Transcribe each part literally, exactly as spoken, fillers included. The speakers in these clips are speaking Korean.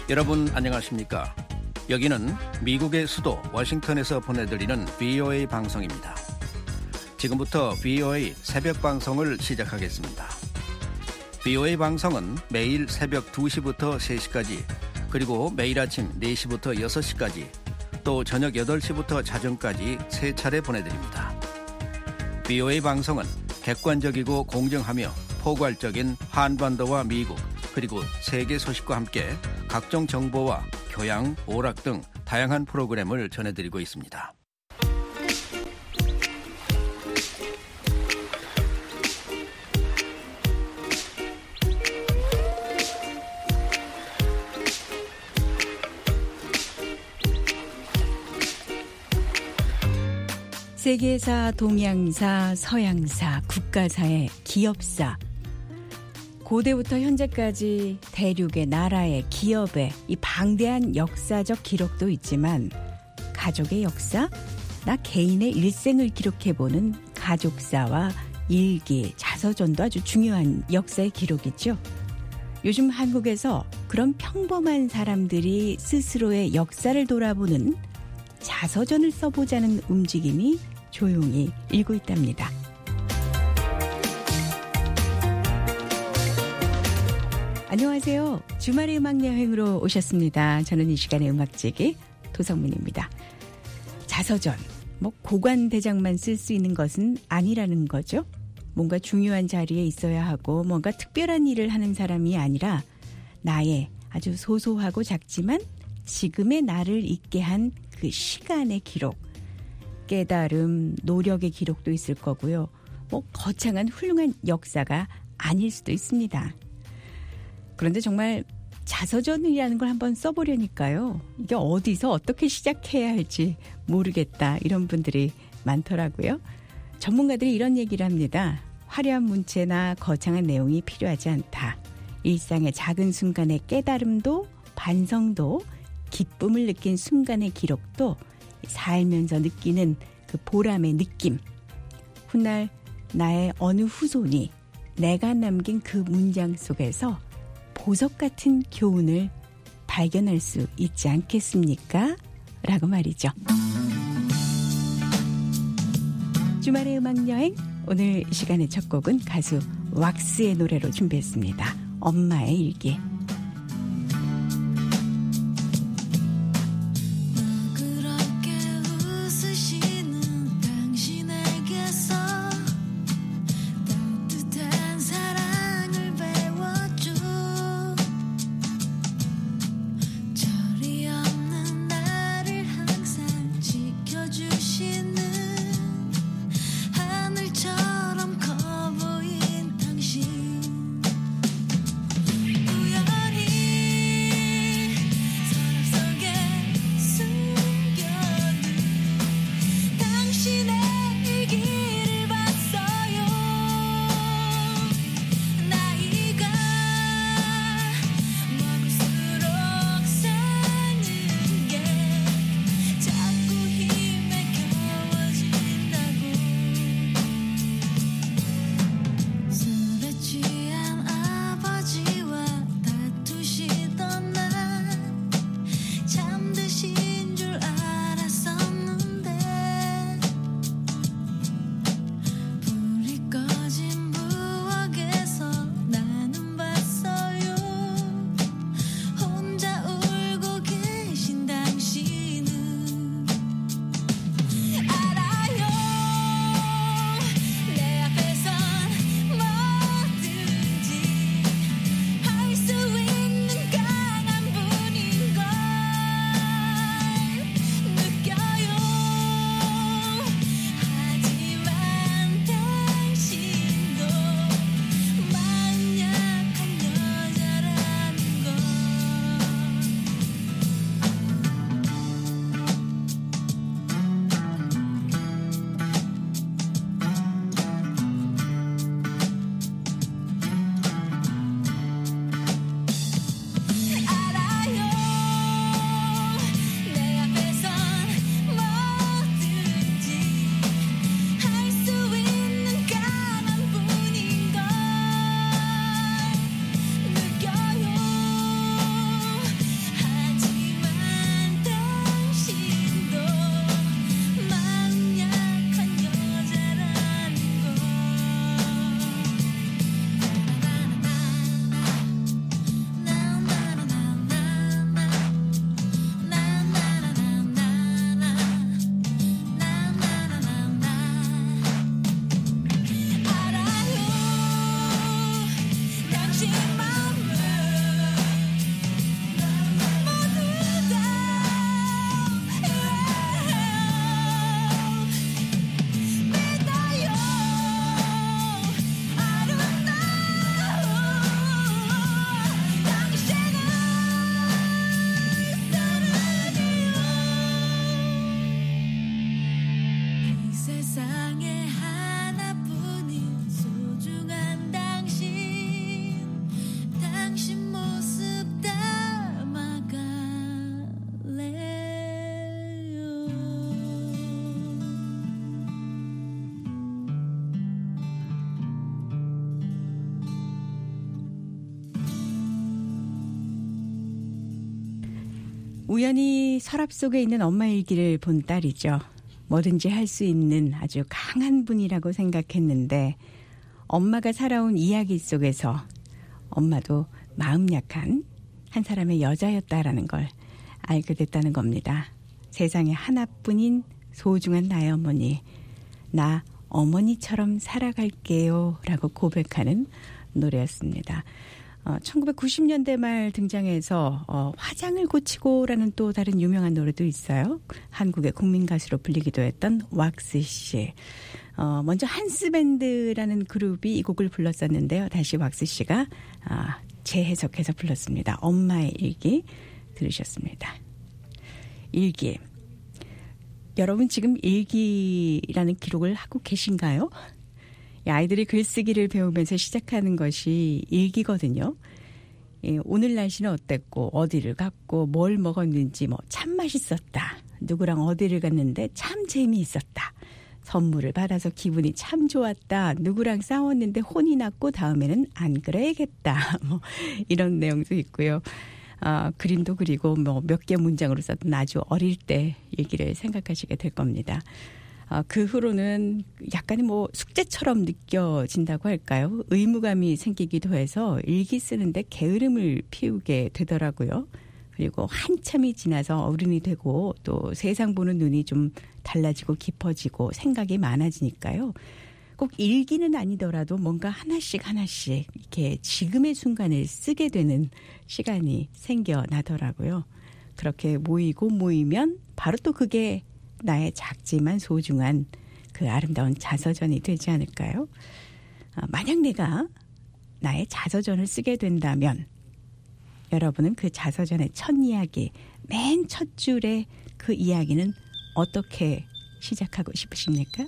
여러분 안녕하십니까? 여기는 미국의 수도 워싱턴에서 보내드리는 브이오에이 방송입니다. 지금부터 브이오에이 새벽 방송을 시작하겠습니다. 브이오에이 방송은 매일 새벽 두 시부터 세 시까지, 그리고 매일 아침 네 시부터 여섯 시까지, 또 저녁 여덟 시부터 자정까지 세 차례 보내드립니다. 브이오에이 방송은 객관적이고 공정하며 포괄적인 한반도와 미국, 그리고 세계 소식과 함께 각종 정보와 교양, 오락 등 다양한 프로그램을 전해드리고 있습니다. 세계사, 동양사, 서양사, 국가사의 기업사, 고대부터 현재까지 대륙의 나라의 기업의 이 방대한 역사적 기록도 있지만, 가족의 역사, 나 개인의 일생을 기록해보는 가족사와 일기, 자서전도 아주 중요한 역사의 기록이죠. 요즘 한국에서 그런 평범한 사람들이 스스로의 역사를 돌아보는 자서전을 써보자는 움직임이 조용히 일고 있답니다. 안녕하세요. 주말의 음악여행으로 오셨습니다. 저는 이 시간의 음악지기 도성민입니다. 자서전, 뭐 고관대장만 쓸 수 있는 것은 아니라는 거죠. 뭔가 중요한 자리에 있어야 하고 뭔가 특별한 일을 하는 사람이 아니라 나의 아주 소소하고 작지만 지금의 나를 있게 한 그 시간의 기록, 깨달음, 노력의 기록도 있을 거고요. 뭐 거창한 훌륭한 역사가 아닐 수도 있습니다. 그런데 정말 자서전이라는 걸 한번 써보려니까요, 이게 어디서 어떻게 시작해야 할지 모르겠다, 이런 분들이 많더라고요. 전문가들이 이런 얘기를 합니다. 화려한 문체나 거창한 내용이 필요하지 않다. 일상의 작은 순간의 깨달음도 반성도 기쁨을 느낀 순간의 기록도 살면서 느끼는 그 보람의 느낌. 훗날 나의 어느 후손이 내가 남긴 그 문장 속에서 보석 같은 교훈을 발견할 수 있지 않겠습니까? 라고 말이죠. 주말의 음악여행, 오늘 이 시간의 첫 곡은 가수 왁스의 노래로 준비했습니다. 엄마의 일기. 우연 우연히 서랍 속에 있는 엄마 일기를 본 딸이죠. 뭐든지 할 수 있는 아주 강한 분이라고 생각했는데 엄마가 살아온 이야기 속에서 엄마도 마음 약한 한 사람의 여자였다라는 걸 알게 됐다는 겁니다. 세상에 하나뿐인 소중한 나의 어머니, 나 어머니처럼 살아갈게요 라고 고백하는 노래였습니다. 어, 천구백구십 년대 말 등장해서 어, 화장을 고치고라는 또 다른 유명한 노래도 있어요. 한국의 국민 가수로 불리기도 했던 왁스 씨. 어, 먼저 한스밴드라는 그룹이 이 곡을 불렀었는데요. 다시 왁스 씨가 아, 재해석해서 불렀습니다. 엄마의 일기 들으셨습니다. 일기. 여러분 지금 일기라는 기록을 하고 계신가요? 아이들이 글쓰기를 배우면서 시작하는 것이 일기거든요. 예, 오늘 날씨는 어땠고 어디를 갔고 뭘 먹었는지 뭐 참 맛있었다. 누구랑 어디를 갔는데 참 재미있었다. 선물을 받아서 기분이 참 좋았다. 누구랑 싸웠는데 혼이 났고 다음에는 안 그래야겠다. 뭐 이런 내용도 있고요. 아, 그림도 그리고 뭐 몇 개 문장으로 써도 아주 어릴 때 얘기를 생각하시게 될 겁니다. 아, 그 후로는 약간의 뭐 숙제처럼 느껴진다고 할까요? 의무감이 생기기도 해서 일기 쓰는데 게으름을 피우게 되더라고요. 그리고 한참이 지나서 어른이 되고 또 세상 보는 눈이 좀 달라지고 깊어지고 생각이 많아지니까요. 꼭 일기는 아니더라도 뭔가 하나씩 하나씩 이렇게 지금의 순간을 쓰게 되는 시간이 생겨나더라고요. 그렇게 모이고 모이면 바로 또 그게 나의 작지만 소중한 그 아름다운 자서전이 되지 않을까요? 아, 만약 내가 나의 자서전을 쓰게 된다면 여러분은 그 자서전의 첫 이야기, 맨 첫 줄의 그 이야기는 어떻게 시작하고 싶으십니까?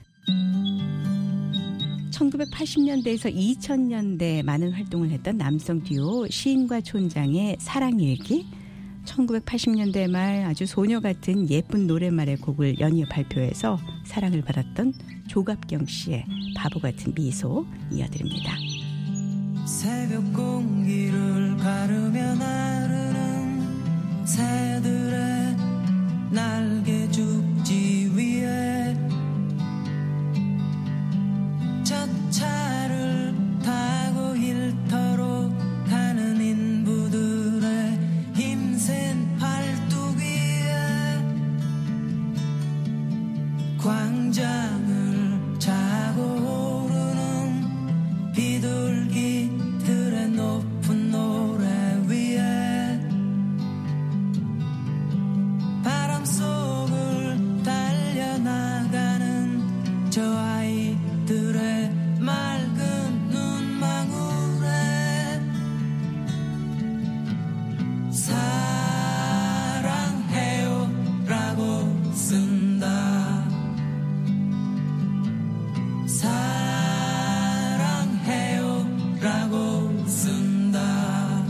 천구백팔십 년대에서 이천 년대에 많은 활동을 했던 남성 듀오 시인과 촌장의 사랑일기, 천구백팔십 년대 말 아주 소녀 같은 예쁜 노랫말의 곡을 연이어 발표해서 사랑을 받았던 조갑경 씨의 바보 같은 미소 이어드립니다. 새벽 공기를 가르며 나르는 새들의 날개 죽지 위에 첫 차를 타고 일터로 가는 인부들의 힘센 팔뚝 위에 광장을 차고 오르는 비둘기들의 높은 노래 위에 바람 속을 달려나가는 저 아이들의 맑은 눈망울에 사랑해요 라고 쓴다. 사랑해요 라고 쓴다.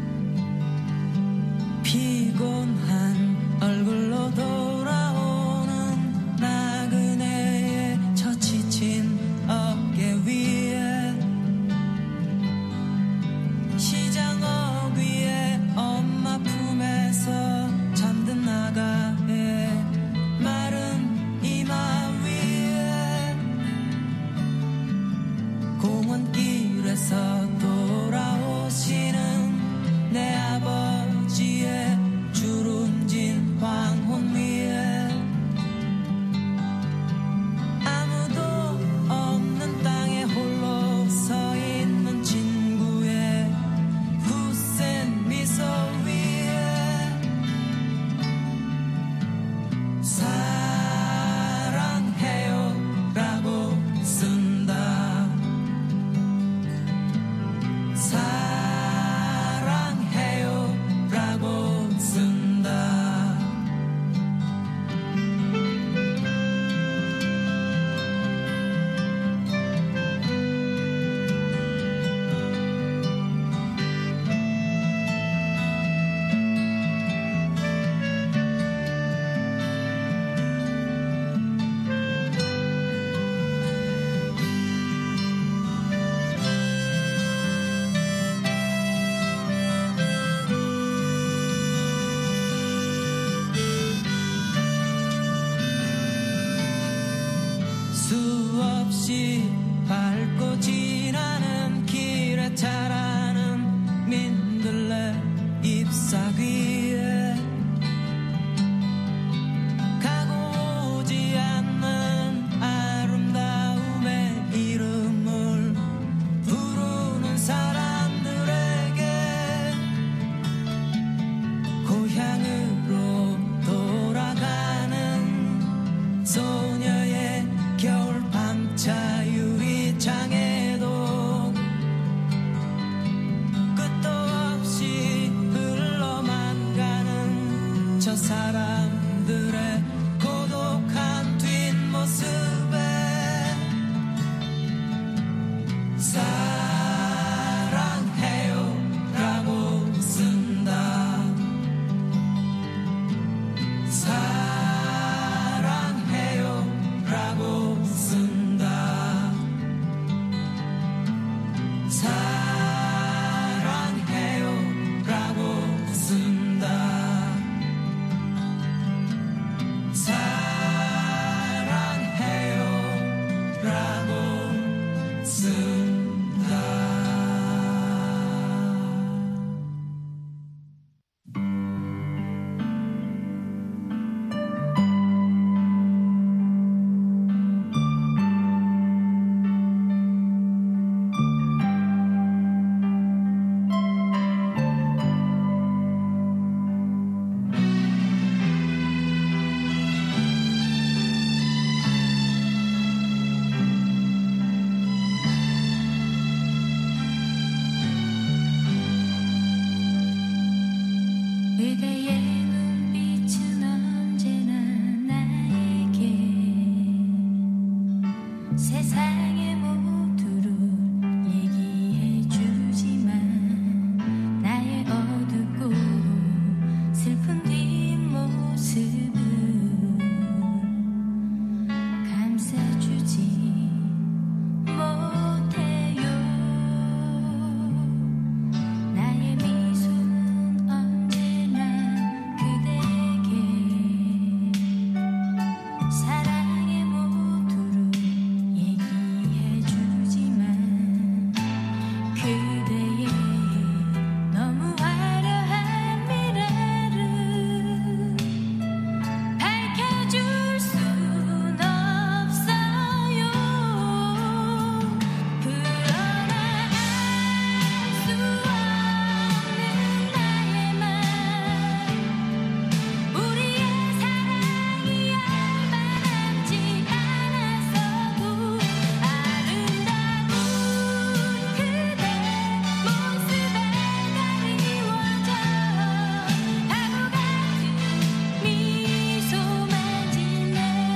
피곤한 얼굴로 돌아오는 나그네의 저 지친 어깨 위에 시장어 위에 엄마 품에서 잠든 나가의 마른 이마 위에 공원길에서 돌아오시는 내 아버지의 주름진 황혼 위에 아무도 없는 땅에 홀로 서 있는 친구의 굳센 미소 위에 사랑해요 라고 쓴다. 사랑해요 라고 쓴다. 푸르게 자라는 민들레 잎사귀에 가고 오지 않는 아름다움의 이름을 부르는 사람들에게 고향으로 돌아가는 소녀의 겨울밤차 유리창에도 끝도 없이 흘러만 가는 저 사람들의 고독한 뒷모습에 사랑해요 라고 쓴다. 사랑해요 라고 쓴다. 사랑해요 라고 쓴다. 사랑해요 라고 쓴다. 그대의 눈빛은 언제나 나에게 세상의 모두를 얘기해 주지만 나의 어둡고 슬픈 뒷모습은 감싸주지 못해요. 나의 미소는 언제나 그대에게 사랑의 모두를 얘기해 주지만 그대의 너무 화려한 미래를 밝혀줄 순 없어요. 그러나 알 수 없는 나의 맘 우리의 사랑이 얼마 남지 않았어도 아름다운 그대 모습에 그리워져 바보 같은 미소만 짓네.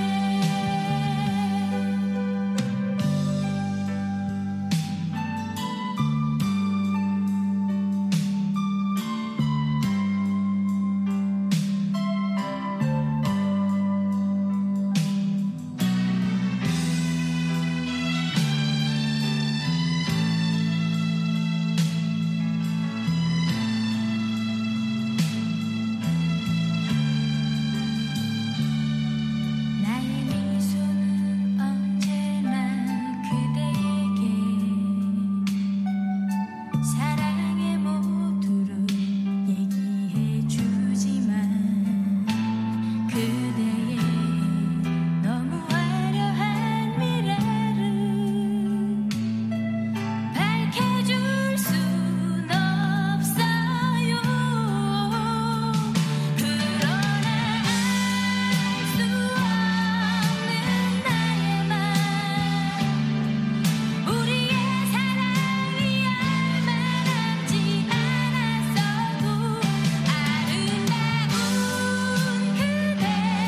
나의 미소는 언제나 그대에게 사랑의 모두를 얘기해 주지만 그대의 너무 화려한 미래를 밝혀줄 순 없어요. 그러나 알 수 없는 나의 맘 우리의 사랑이 얼마 남지 않았어도 아름다운 그대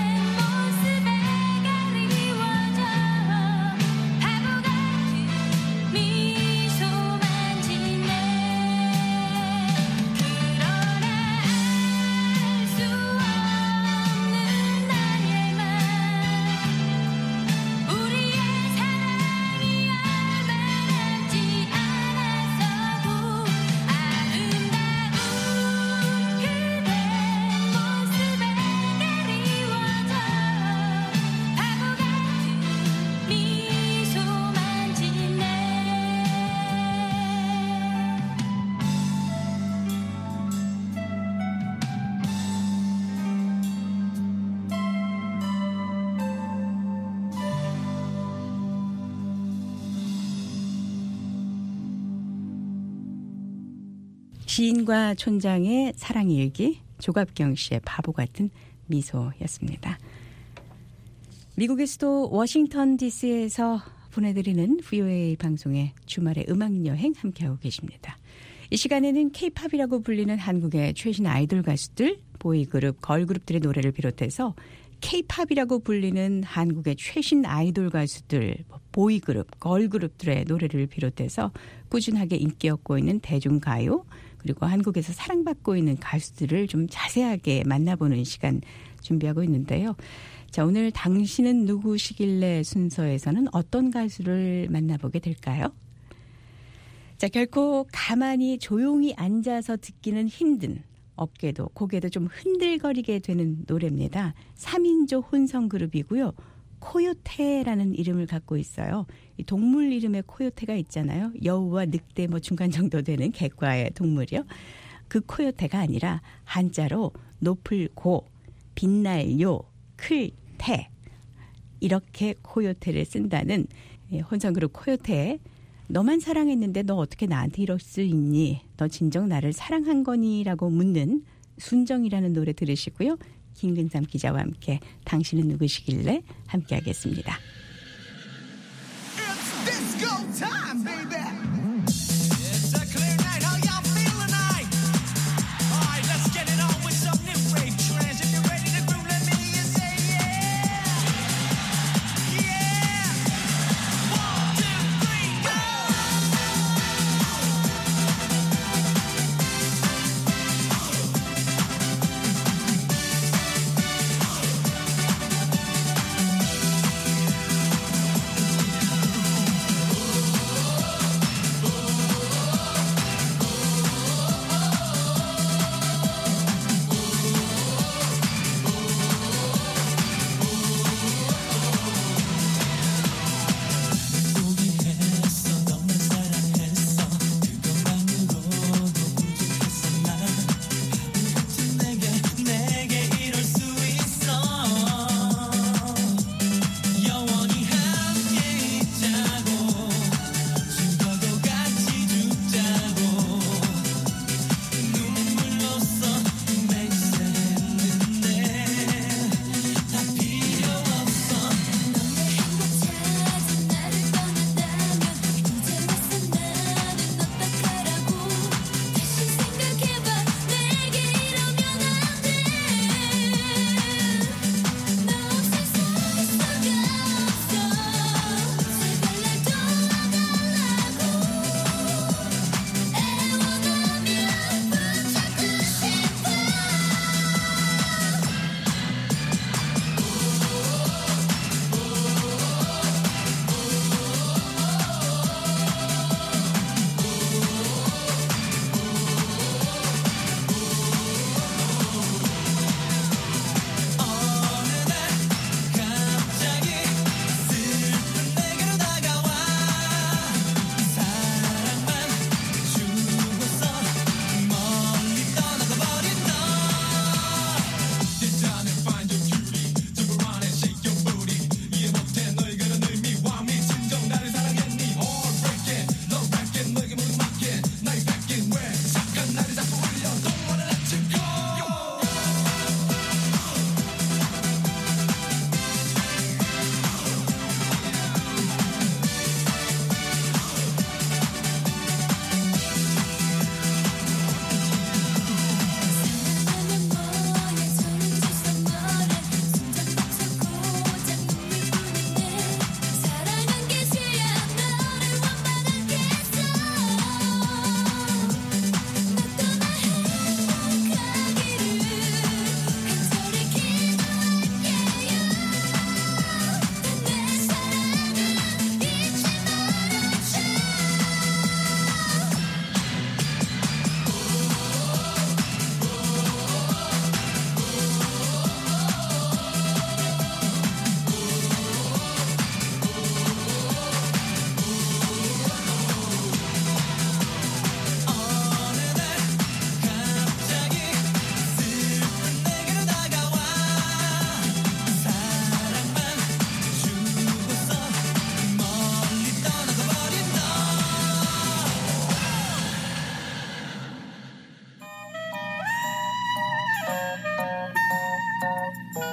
시인과 촌장의 사랑일기, 조갑경 씨의 바보 같은 미소였습니다. 미국의 수도 워싱턴 디씨에서 보내드리는 브이오에이 방송의 주말의 음악여행 함께하고 계십니다. 이 시간에는 K-팝이라고 불리는 한국의 최신 아이돌 가수들, 보이그룹, 걸그룹들의 노래를 비롯해서 K-팝이라고 불리는 한국의 최신 아이돌 가수들, 보이그룹, 걸그룹들의 노래를 비롯해서 꾸준하게 인기 얻고 있는 대중가요, 그리고 한국에서 사랑받고 있는 가수들을 좀 자세하게 만나보는 시간 준비하고 있는데요. 자, 오늘 당신은 누구시길래 순서에서는 어떤 가수를 만나보게 될까요? 자, 결코 가만히 조용히 앉아서 듣기는 힘든, 어깨도 고개도 좀 흔들거리게 되는 노래입니다. 삼 인조 혼성 그룹이고요. 코요테라는 이름을 갖고 있어요. 이 동물 이름에 코요테가 있잖아요. 여우와 늑대 뭐 중간 정도 되는 객과의 동물이요. 그 코요테가 아니라 한자로 높을 고, 빛날 요, 클 태, 이렇게 코요테를 쓴다는 혼성 그룹 코요테. 너만 사랑했는데 너 어떻게 나한테 이럴 수 있니? 너 진정 나를 사랑한 거니? 라고 묻는 순정이라는 노래 들으시고요. 김근삼 기자와 함께 당신은 누구시길래 함께 하겠습니다. It's disco time, baby. It's a clear night. How y'all feel tonight? All right, let's get it on with some new rave trance. If you're ready to groove, let me hear you say yeah. Yeah. One, two, three, go.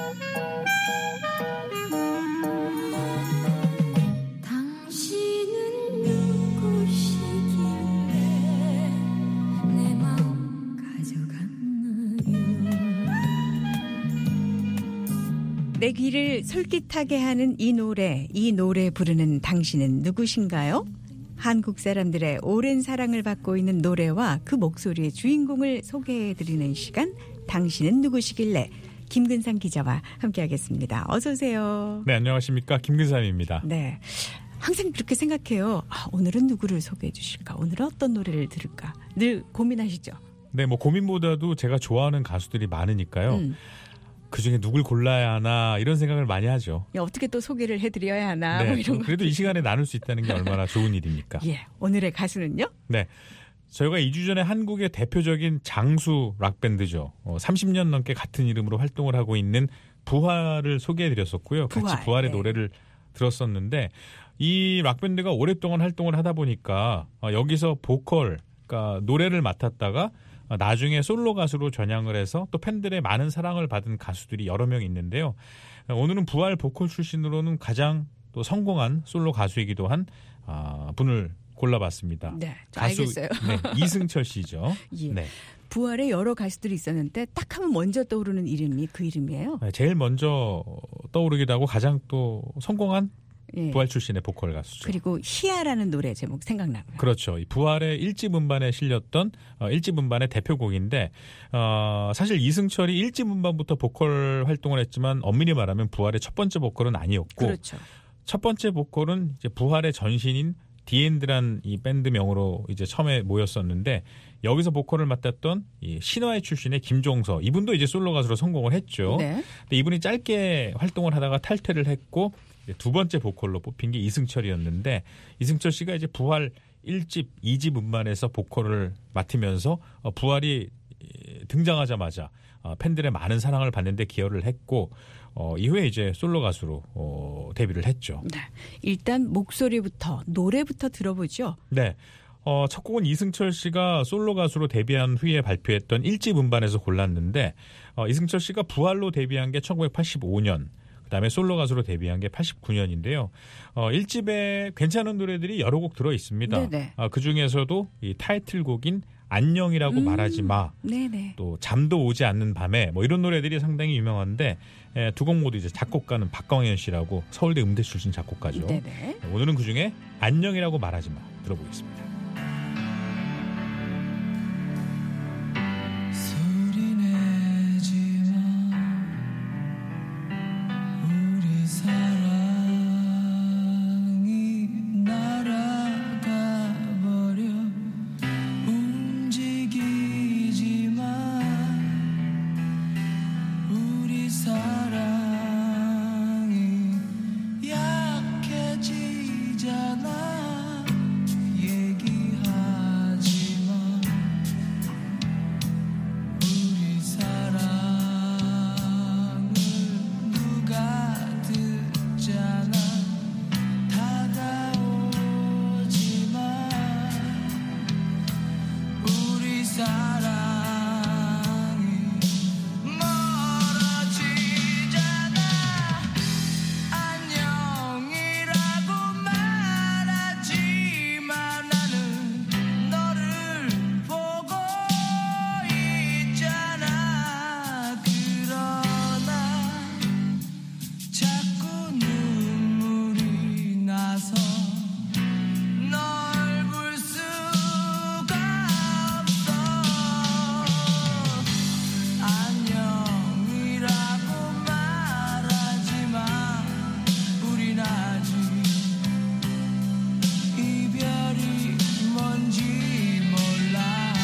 당신은 누구시길래 내 마음 가져갔나요? 내 귀를 솔깃하게 하는 이 노래, 이 노래 부르는 당신은 누구신가요? 한국 사람들의 오랜 사랑을 받고 있는 노래와 그 목소리의 주인공을 소개해드리는 시간, 당신은 누구시길래 김근상 기자와 함께하겠습니다. 어서 오세요. 네, 안녕하십니까. 김근삼입니다. 네, 항상 그렇게 생각해요. 아, 오늘은 누구를 소개해 주실까? 오늘은 어떤 노래를 들을까? 늘 고민하시죠? 네, 뭐 고민보다도 제가 좋아하는 가수들이 많으니까요. 음. 그중에 누굴 골라야 하나 이런 생각을 많이 하죠. 야, 어떻게 또 소개를 해드려야 하나 네, 뭐 이런 거. 그래도 이 시간에 나눌 수 있다는 게 얼마나 좋은 일입니까? 예, 오늘의 가수는요? 네, 저희가 이 주 전에 한국의 대표적인 장수 락밴드죠. 어, 삼십 년 넘게 같은 이름으로 활동을 하고 있는 부활을 소개해드렸었고요. 같이 부활, 부활의 네. 노래를 들었었는데 이 락밴드가 오랫동안 활동을 하다 보니까 어, 여기서 보컬, 그러니까 노래를 맡았다가 어, 나중에 솔로 가수로 전향을 해서 또 팬들의 많은 사랑을 받은 가수들이 여러 명 있는데요. 어, 오늘은 부활 보컬 출신으로는 가장 또 성공한 솔로 가수이기도 한 아, 분을 골라봤습니다. 네, 저 가수 알겠어요. 네, 이승철 씨죠. 예. 네. 부활에 여러 가수들이 있었는데 딱 하면 먼저 떠오르는 이름이 그 이름이에요. 네, 제일 먼저 떠오르기도 하고 가장 또 성공한 예. 부활 출신의 보컬 가수죠. 그리고 희야라는 노래 제목 생각나고요. 그렇죠. 이 부활의 일집 음반에 실렸던 어, 일집 음반의 대표곡인데 어, 사실 이승철이 일집 음반부터 보컬 활동을 했지만 엄밀히 말하면 부활의 첫 번째 보컬은 아니었고 그렇죠. 첫 번째 보컬은 이제 부활의 전신인 디엔드란 이 밴드명으로 이제 처음에 모였었는데 여기서 보컬을 맡았던 이 신화의 출신의 김종서, 이분도 이제 솔로 가수로 성공을 했죠. 네. 근데 이분이 짧게 활동을 하다가 탈퇴를 했고 두 번째 보컬로 뽑힌 게 이승철이었는데 이승철 씨가 이제 부활 일집, 이집 음반에서 보컬을 맡으면서 부활이 등장하자마자 팬들의 많은 사랑을 받는 데 기여를 했고 어, 이후에 이제 솔로 가수로 어, 데뷔를 했죠. 네. 일단 목소리부터 노래부터 들어보죠. 네. 어, 첫 곡은 이승철 씨가 솔로 가수로 데뷔한 후에 발표했던 일집 음반에서 골랐는데 어, 이승철 씨가 부활로 데뷔한 게 천구백팔십오 년, 그다음에 솔로 가수로 데뷔한 게 팔십구 년인데요. 어, 일집에 괜찮은 노래들이 여러 곡 들어 있습니다. 아, 그중에서도 이 타이틀곡인 안녕이라고 음, 말하지 마. 네네. 또 잠도 오지 않는 밤에 뭐 이런 노래들이 상당히 유명한데 예, 두 곡 모두 이제 작곡가는 박광현 씨라고 서울대 음대 출신 작곡가죠. 네네. 오늘은 그중에 안녕이라고 말하지 마 들어보겠습니다. 소리 내지 마 우리 사랑이 날아가 버려 움직이지 마 우리 사랑이 약해지잖아 얘기하지 마 우리 사랑을 누가 듣잖아 다가오지 마 우리 사랑이 멀어지잖아 안녕이라고 말하지 마 나는 너를 보고 있잖아 그러나 자꾸 눈물이 나서 널 볼 수가 없어 안녕이라고 말하지 마 우린 아직 이별이 뭔지 몰라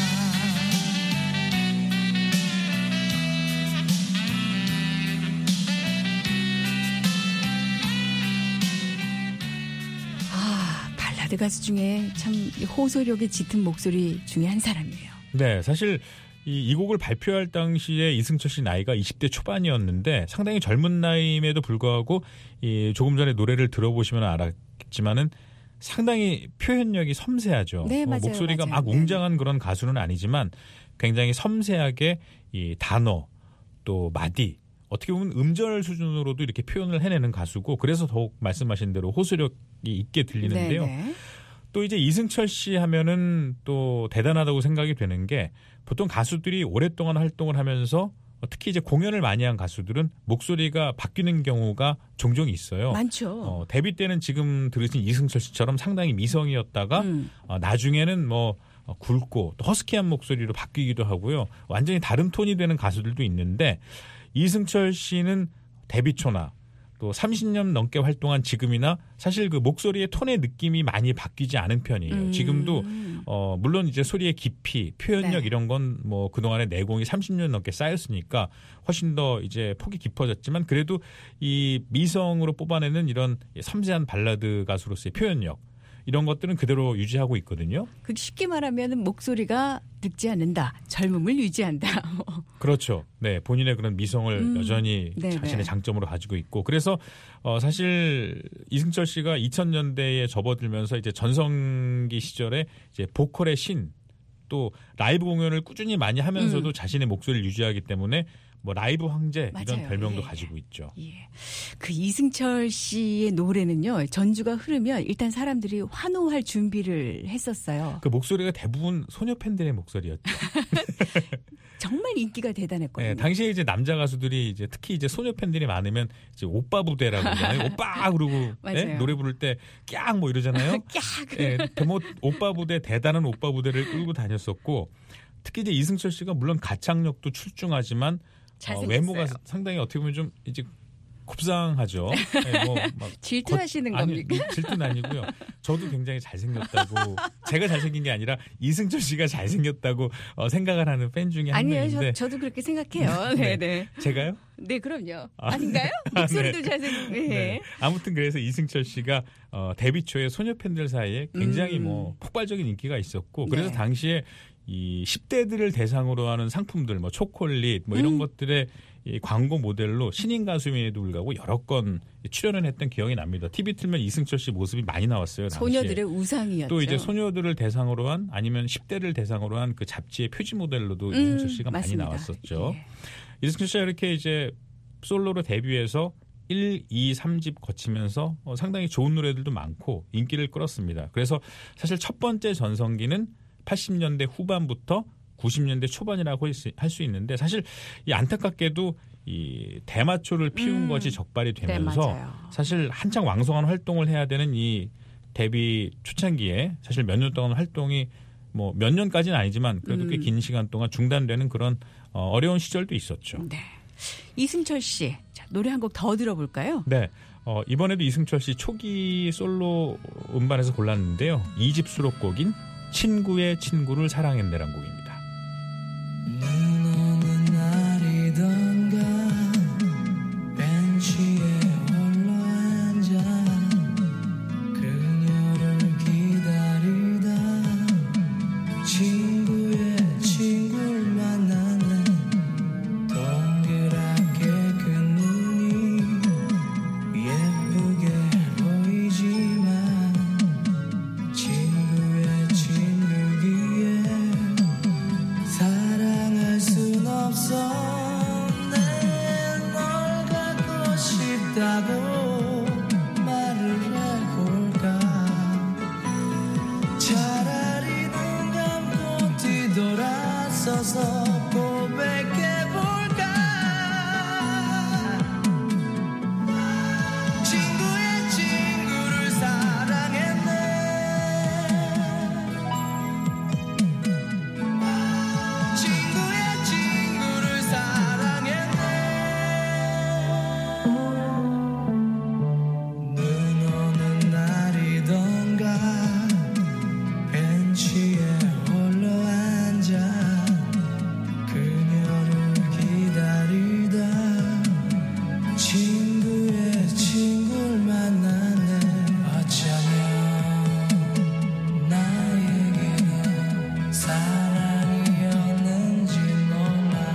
아, 발라드 가수 중에 참 호소력이 짙은 목소리 중에 한 사람이에요. 네, 사실 이, 이 곡을 발표할 당시에 이승철 씨 나이가 이십 대 초반이었는데 상당히 젊은 나이임에도 불구하고 이 조금 전에 노래를 들어보시면 알았겠지만은 상당히 표현력이 섬세하죠. 네, 맞아요, 목소리가 맞아요. 막 웅장한 그런 가수는 아니지만 굉장히 섬세하게 이 단어 또 마디 어떻게 보면 음절 수준으로도 이렇게 표현을 해내는 가수고 그래서 더욱 말씀하신 대로 호소력이 있게 들리는데요. 네네. 또 이제 이승철 씨 하면은 또 대단하다고 생각이 되는 게 보통 가수들이 오랫동안 활동을 하면서 특히 이제 공연을 많이 한 가수들은 목소리가 바뀌는 경우가 종종 있어요. 많죠. 어, 데뷔 때는 지금 들으신 이승철 씨처럼 상당히 미성이었다가 음. 어, 나중에는 뭐 어, 굵고 또 허스키한 목소리로 바뀌기도 하고요. 완전히 다른 톤이 되는 가수들도 있는데 이승철 씨는 데뷔 초나 또 삼십 년 넘게 활동한 지금이나 사실 그 목소리의 톤의 느낌이 많이 바뀌지 않은 편이에요. 음. 지금도 어 물론 이제 소리의 깊이, 표현력 네. 이런 건 뭐 그동안의 내공이 삼십 년 넘게 쌓였으니까 훨씬 더 이제 폭이 깊어졌지만 그래도 이 미성으로 뽑아내는 이런 섬세한 발라드 가수로서의 표현력 이런 것들은 그대로 유지하고 있거든요. 그 쉽게 말하면 목소리가 늙지 않는다. 젊음을 유지한다. 그렇죠. 네, 본인의 그런 미성을 음, 여전히 네네. 자신의 장점으로 가지고 있고 그래서 어 사실 이승철 씨가 이천 년대에 접어들면서 이제 전성기 시절에 이제 보컬의 신 또 라이브 공연을 꾸준히 많이 하면서도 음. 자신의 목소리를 유지하기 때문에 뭐 라이브 황제 이런 맞아요. 별명도 예. 가지고 있죠. 예. 그 이승철 씨의 노래는요. 전주가 흐르면 일단 사람들이 환호할 준비를 했었어요. 그 목소리가 대부분 소녀 팬들의 목소리였죠. 정말 인기가 대단했거든요. 네, 당시에 이제 남자 가수들이 이제 특히 이제 소녀 팬들이 많으면 이제 오빠 부대라고 그러잖아요. 오빠 그러고 예? 맞아요. 노래 부를 때 깍 뭐 이러잖아요. 깍! 예, 뭐 오빠 부대 대단한 오빠 부대를 끌고 다녔었고 특히 이제 이승철 씨가 물론 가창력도 출중하지만 어, 잘생겼어요. 외모가 상당히 어떻게 보면 좀 이제 곱상하죠. 예, 뭐 막 질투하시는 거- 아니, 겁니까? 질투는 아니고요. 저도 굉장히 잘생겼다고 제가 잘생긴 게 아니라 이승철 씨가 잘생겼다고 어, 생각을 하는 팬 중에 한 아니에요. 명인데 저, 저도 그렇게 생각해요. 네. 네, 네. 제가요? 네, 그럼요. 아. 아닌가요? 목소리도 잘생기고. 네. 네. 아무튼 그래서 이승철 씨가 어, 데뷔 초에 소녀 팬들 사이에 굉장히 음. 뭐 폭발적인 인기가 있었고 그래서 네. 당시에 이 십 대들을 대상으로 하는 상품들 뭐 초콜릿 뭐 이런 음. 것들의 이 광고 모델로 신인 가수임에도 불구하고 여러 건 출연을 했던 기억이 납니다. 티비 틀면 이승철 씨 모습이 많이 나왔어요. 당시에. 소녀들의 우상이었죠. 또 이제 소녀들을 대상으로 한 아니면 십 대를 대상으로 한 그 잡지의 표지 모델로도 음, 이승철 씨가 맞습니다. 많이 나왔었죠. 예. 이승철 씨가 이렇게 이제 솔로로 데뷔해서 일, 이, 삼 집 거치면서 어, 상당히 좋은 노래들도 많고 인기를 끌었습니다. 그래서 사실 첫 번째 전성기는 팔십 년대 후반부터 구십 년대 초반이라고 할 수 있는데 사실 이 안타깝게도 이 대마초를 피운 음. 것이 적발이 네, 되면서 맞아요. 사실 한창 왕성한 활동을 해야 되는 이 데뷔 초창기에 사실 몇 년 동안 활동이 뭐 몇 년까지는 아니지만 그래도 꽤 음. 긴 시간 동안 중단되는 그런 어, 어려운 시절도 있었죠. 네. 이승철 씨, 자, 노래 한 곡 더 들어볼까요? 네. 어, 이번에도 이승철 씨 초기 솔로 음반에서 골랐는데요. 이 집 수록곡인 친구의 친구를 사랑했네란 곡입니다. 눈 오는 날이던가 벤치에 홀로 앉아 그녀를 기다리다 친구의 친구를 만났네 동그랗게 그 눈이 예쁘게 보이지만 친구의 친구기에 사랑할 순 없어 내 널 갖고 싶다고 말을 해볼까 차라리 눈 감고 뒤돌아서서 고백해볼까 친구의 친구를 사랑했네 친구의 친구를 사랑했네 눈 오는 날이던가 벤치에 홀로 앉아 그녀를 기다리다 친구의 친구를 만났네 어쩌면 나에게는 사랑이었는지 몰라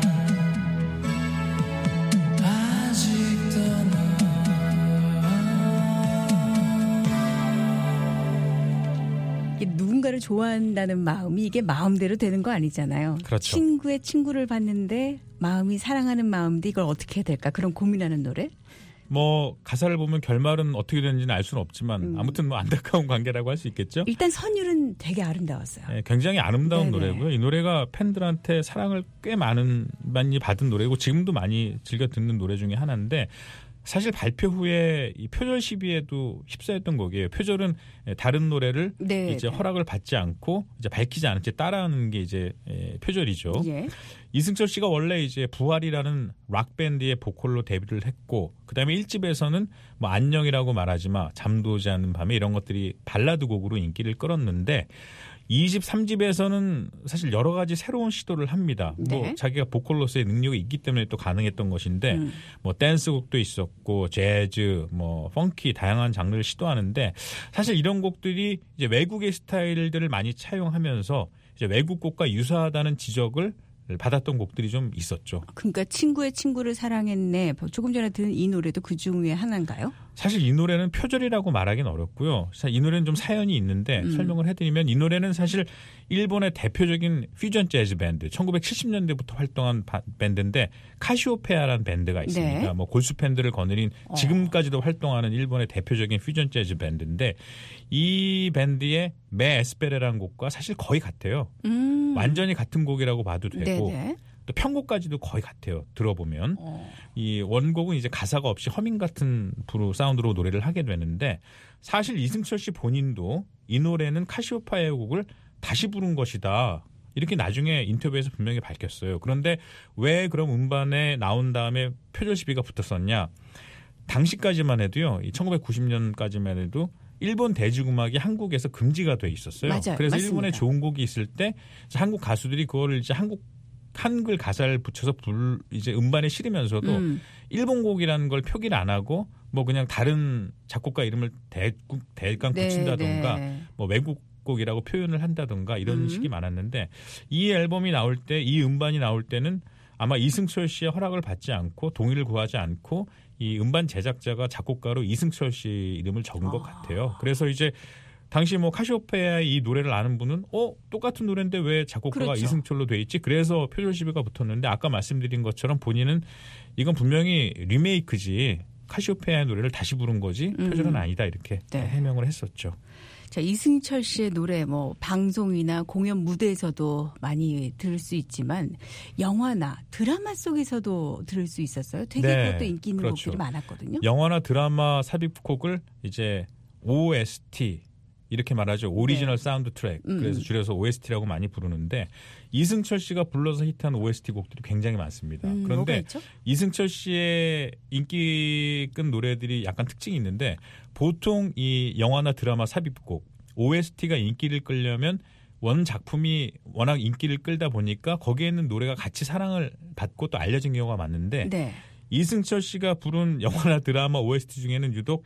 아직도 너 이게 누군가를 누군가를 좋아한다는 마음이 이게 마음대로 되는 거 아니잖아요. 그렇죠. 친구의 친구를 봤는데 마음이 사랑하는 마음인데 이걸 어떻게 해야 될까? 그런 고민하는 노래? 뭐 가사를 보면 결말은 어떻게 되는지는 알 수는 없지만 음. 아무튼 뭐 안타까운 관계라고 할 수 있겠죠. 일단 선율은 되게 아름다웠어요. 네, 굉장히 아름다운 네네. 노래고요. 이 노래가 팬들한테 사랑을 꽤 많은 많이 받은 노래고 지금도 많이 즐겨 듣는 노래 중에 하나인데 사실 발표 후에 이 표절 시비에도 휩싸였던 곡이에요. 표절은 다른 노래를 네, 이제 네. 허락을 받지 않고 이제 밝히지 않은 채 따라하는 게 이제 표절이죠. 예. 이승철 씨가 원래 이제 부활이라는 락 밴드의 보컬로 데뷔를 했고 그다음에 일 집에서는 뭐 안녕이라고 말하지 마, 잠도 오지 않는 밤에 이런 것들이 발라드 곡으로 인기를 끌었는데 이 집, 삼 집에서는 사실 여러 가지 새로운 시도를 합니다. 뭐 네. 자기가 보컬로서의 능력이 있기 때문에 또 가능했던 것인데 음. 뭐 댄스곡도 있었고 재즈, 뭐 펑키 다양한 장르를 시도하는데 사실 이런 곡들이 이제 외국의 스타일들을 많이 차용하면서 이제 외국 곡과 유사하다는 지적을 받았던 곡들이 좀 있었죠. 그러니까 친구의 친구를 사랑했네. 조금 전에 들은 이 노래도 그 중에 하나인가요? 사실 이 노래는 표절이라고 말하기는 어렵고요. 사실 이 노래는 좀 사연이 있는데 음. 설명을 해드리면 이 노래는 사실 일본의 대표적인 퓨전 재즈 밴드 천구백칠십 년대부터 활동한 바, 밴드인데 카시오페아라는 밴드가 있습니다. 네. 뭐 골수 팬들을 거느린 지금까지도 활동하는 일본의 대표적인 퓨전 재즈 밴드인데 이 밴드의 메 에스페레라는 곡과 사실 거의 같아요. 음. 완전히 같은 곡이라고 봐도 되고 네네. 또 편곡까지도 거의 같아요. 들어보면. 어. 이 원곡은 이제 가사가 없이 허밍 같은 부로 사운드로 노래를 하게 되는데 사실 이승철 씨 본인도 이 노래는 카시오페아의 곡을 다시 부른 것이다. 이렇게 나중에 인터뷰에서 분명히 밝혔어요. 그런데 왜 그럼 음반에 나온 다음에 표절 시비가 붙었었냐? 당시까지만 해도요. 이 천구백구십 년까지만 해도 일본 대중음악이 한국에서 금지가 돼 있었어요. 맞아요. 그래서 맞습니다. 일본에 좋은 곡이 있을 때 한국 가수들이 그거를 이제 한국 한글 가사를 붙여서 불 이제 음반에 실으면서도 음. 일본 곡이라는 걸 표기를 안 하고 뭐 그냥 다른 작곡가 이름을 대국 대강 네, 붙인다던가 네. 뭐 외국 곡이라고 표현을 한다던가 이런 음. 식이 많았는데 이 앨범이 나올 때 이 음반이 나올 때는 아마 이승철 씨의 허락을 받지 않고 동의를 구하지 않고 이 음반 제작자가 작곡가로 이승철 씨 이름을 적은 것 같아요. 그래서 이제 당시 뭐 카시오페아의 이 노래를 아는 분은 어 똑같은 노래인데 왜 작곡가가 그렇죠. 이승철로 돼 있지? 그래서 표절 시비가 붙었는데 아까 말씀드린 것처럼 본인은 이건 분명히 리메이크지 카시오페아의 노래를 다시 부른 거지 표절은 아니다 이렇게 네. 해명을 했었죠. 자, 이승철 씨의 노래 뭐 방송이나 공연 무대에서도 많이 들을 수 있지만 영화나 드라마 속에서도 들을 수 있었어요. 되게 네, 그것도 인기 있는 그렇죠. 곡들이 많았거든요. 영화나 드라마 삽입곡을 이제 오에스티 이렇게 말하죠. 오리지널 네. 사운드 트랙. 음. 그래서 줄여서 오에스티라고 많이 부르는데 이승철 씨가 불러서 히트한 오에스티 곡들이 굉장히 많습니다. 음, 뭐가 그런데 있죠? 이승철 씨의 인기 끈 노래들이 약간 특징이 있는데 보통 이 영화나 드라마 삽입곡 오에스티가 인기를 끌려면 원 작품이 워낙 인기를 끌다 보니까 거기에 있는 노래가 같이 사랑을 받고 또 알려진 경우가 많은데 네. 이승철 씨가 부른 영화나 드라마 오에스티 중에는 유독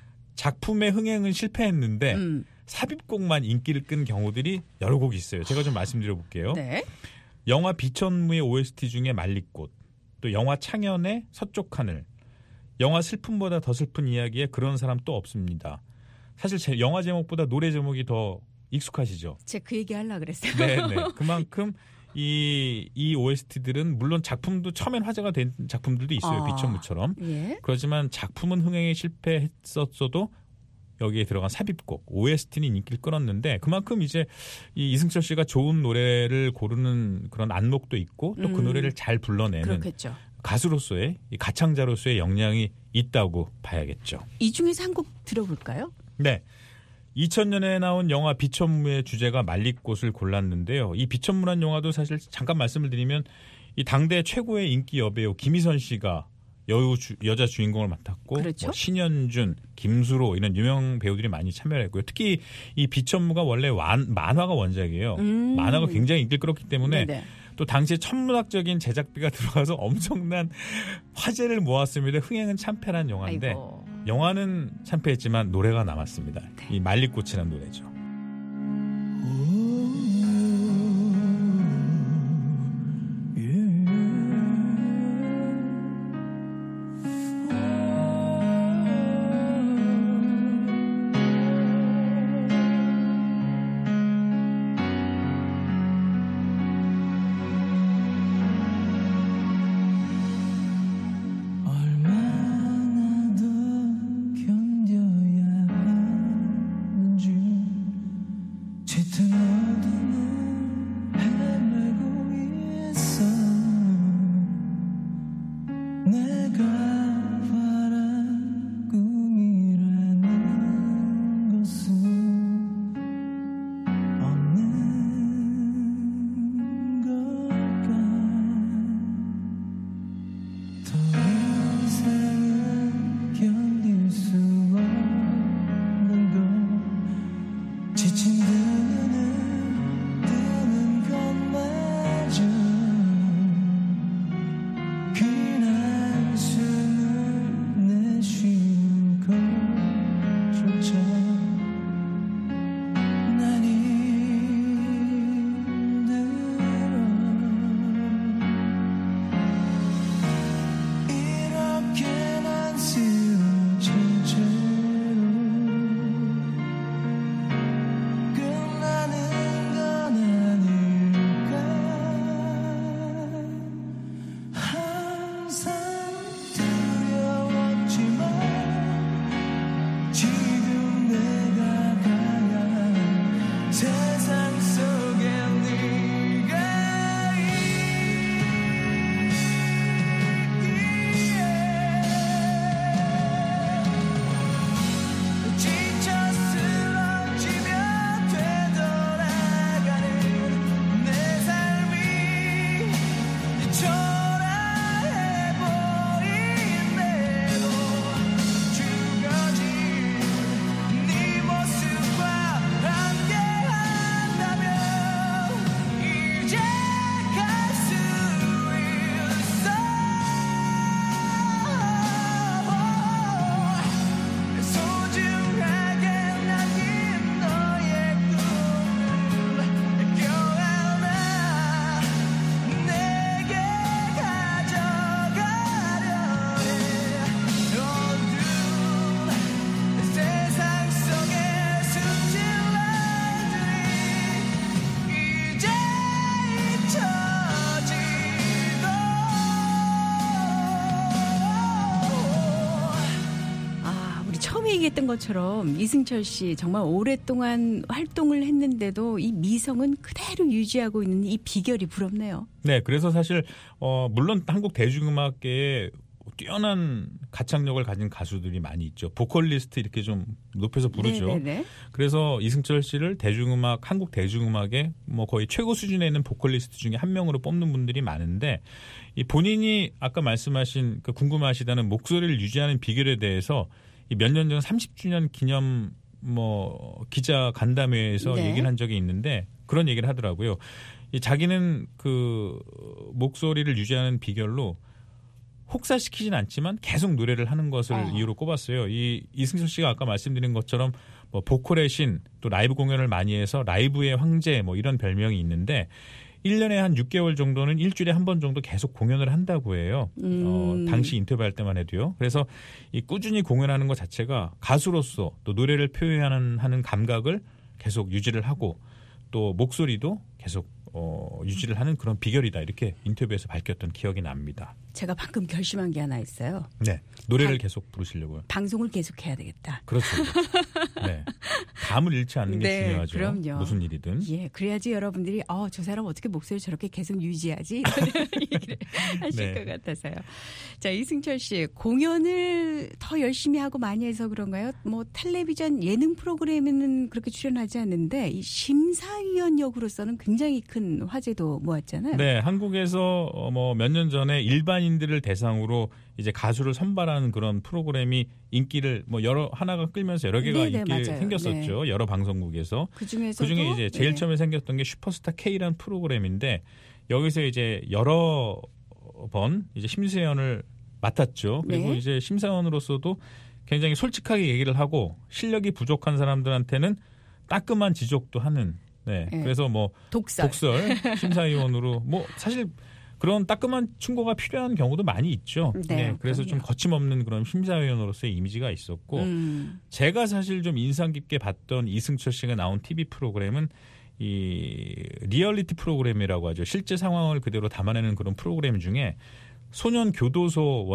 작품의 흥행은 실패했는데 음. 삽입곡만 인기를 끈 경우들이 여러 곡 있어요. 제가 좀 말씀드려 볼게요. 네. 영화 비천무의 오에스티 중에 말리꽃, 또 영화 창현의 서쪽 하늘, 영화 슬픔보다 더 슬픈 이야기에 그런 사람 또 없습니다. 사실 제 영화 제목보다 노래 제목이 더 익숙하시죠? 제가 그 얘기 하려고 그랬어요. 네, 네. 그만큼 이, 이 오에스티들은 물론 작품도 처음엔 화제가 된 작품들도 있어요. 아. 비천무처럼. 예. 그렇지만 작품은 흥행에 실패했었어도 여기에 들어간 삽입곡 오에스티는 인기를 끌었는데 그만큼 이제 이 이승철 씨가 좋은 노래를 고르는 그런 안목도 있고 또 그 음. 노래를 잘 불러내는 그렇겠죠. 가수로서의 이 가창자로서의 역량이 있다고 봐야겠죠. 이 중에서 한 곡 들어볼까요? 네. 이천 년에 나온 영화 비천무의 주제가 말리꽃을 골랐는데요. 이 비천무란 영화도 사실 잠깐 말씀을 드리면 이 당대 최고의 인기 여배우 김희선 씨가 여우 주, 여자 주인공을 맡았고 그렇죠. 뭐 신현준, 김수로 이런 유명 배우들이 많이 참여를 했고요. 특히 이 비천무가 원래 완, 만화가 원작이에요. 음. 만화가 굉장히 인기를 끌었기 때문에 네네. 또 당시에 천문학적인 제작비가 들어가서 엄청난 화제를 모았습니다. 흥행은 참패한 영화인데 아이고. 영화는 참패했지만 노래가 남았습니다. 이 말리꽃이라는 노래죠. 처음에 얘기했던 것처럼 이승철 씨 정말 오랫동안 활동을 했는데도 이 미성은 그대로 유지하고 있는 이 비결이 부럽네요. 네, 그래서 사실 어, 물론 한국 대중음악계에 뛰어난 가창력을 가진 가수들이 많이 있죠. 보컬리스트 이렇게 좀 높여서 부르죠. 네네네. 그래서 이승철 씨를 대중음악, 한국 대중음악의 뭐 거의 최고 수준에 있는 보컬리스트 중에 한 명으로 뽑는 분들이 많은데 이 본인이 아까 말씀하신 그 궁금하시다는 목소리를 유지하는 비결에 대해서 몇 년 전 삼십 주년 기념 뭐 기자 간담회에서 네. 얘기를 한 적이 있는데 그런 얘기를 하더라고요. 이 자기는 그 목소리를 유지하는 비결로 혹사시키진 않지만 계속 노래를 하는 것을 어. 이유로 꼽았어요. 이 이승철 씨가 아까 말씀드린 것처럼 뭐 보컬의 신, 또 라이브 공연을 많이 해서 라이브의 황제 뭐 이런 별명이 있는데 일 년에 한 육 개월 정도는 일주일에 한 번 정도 계속 공연을 한다고 해요. 음. 어, 당시 인터뷰할 때만 해도요. 그래서 이 꾸준히 공연하는 것 자체가 가수로서 또 노래를 표현하는 하는 감각을 계속 유지를 하고 또 목소리도 계속 어, 유지를 하는 그런 비결이다. 이렇게 인터뷰에서 밝혔던 기억이 납니다. 제가 방금 결심한 게 하나 있어요. 네. 노래를 방- 계속 부르시려고요. 방송을 계속해야 되겠다. 그렇죠. 네. 감을 잃지 않는 게 네, 중요하죠. 그럼요. 무슨 일이든. 예, 그래야지 여러분들이 어, 저 사람 어떻게 목소리 저렇게 계속 유지하지? 이런 얘기를 하실 네. 것 같아서요. 자, 이승철 씨 공연을 더 열심히 하고 많이 해서 그런가요? 뭐 텔레비전 예능 프로그램에는 그렇게 출연하지 않는데 이 심사위원 역으로서는 굉장히 큰 화제도 모았잖아요. 네, 한국에서 뭐 몇 년 전에 일반인들을 대상으로 이제 가수를 선발하는 그런 프로그램이 인기를 뭐 여러 하나가 끌면서 여러 개가 네네, 인기를 맞아요. 생겼었죠. 여러 방송국에서. 그 중에서 그 중에 이제 제일 처음에 생겼던 게 슈퍼스타 K라는 프로그램인데 여기서 이제 여러 번 이제 심사위원을 맡았죠. 그리고 네. 이제 심사위원으로서도 굉장히 솔직하게 얘기를 하고 실력이 부족한 사람들한테는 따끔한 지적도 하는. 네. 네. 그래서 뭐 독설. 독설 심사위원으로 뭐 사실 그런 따끔한 충고가 필요한 경우도 많이 있죠. 네, 그래서 그럼요. 좀 거침없는 그런 심사위원으로서의 이미지가 있었고 음. 제가 사실 좀 인상 깊게 봤던 이승철 씨가 나온 티비 프로그램은 이 리얼리티 프로그램이라고 하죠. 실제 상황을 그대로 담아내는 그런 프로그램 중에 소년 교도소